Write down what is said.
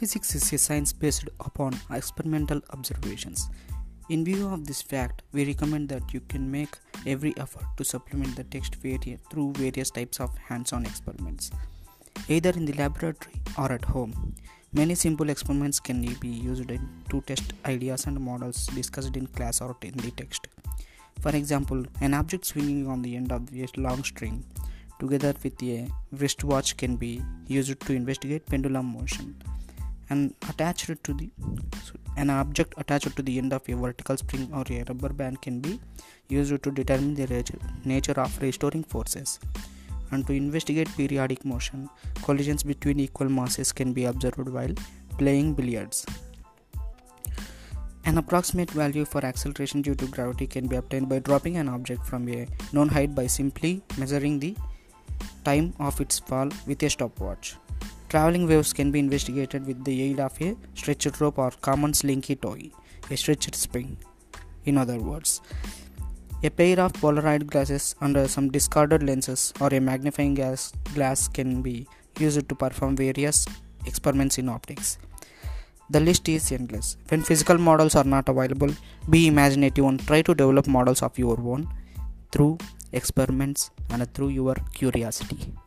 physics is a science based upon experimental observations. In view of this fact, we recommend that you can make every effort to supplement the text through various types of hands-on experiments, either in the laboratory or at home. Many simple experiments can be used to test ideas and models discussed in class or in the text. For example, an object swinging on the end of a long string together with a wristwatch can be used to investigate pendulum motion. An object attached to the end of a vertical spring or a rubber band can be used to determine the nature of restoring forces. And to investigate periodic motion, collisions between equal masses can be observed while playing billiards. An approximate value for acceleration due to gravity can be obtained by dropping an object from a known height by simply measuring the time of its fall with a stopwatch. Traveling waves can be investigated with the aid of a stretched rope or common slinky toy, a stretched spring. In other words, a pair of Polaroid glasses under some discarded lenses or a magnifying glass can be used to perform various experiments in optics. The list is endless. When physical models are not available, be imaginative and try to develop models of your own through experiments and through your curiosity.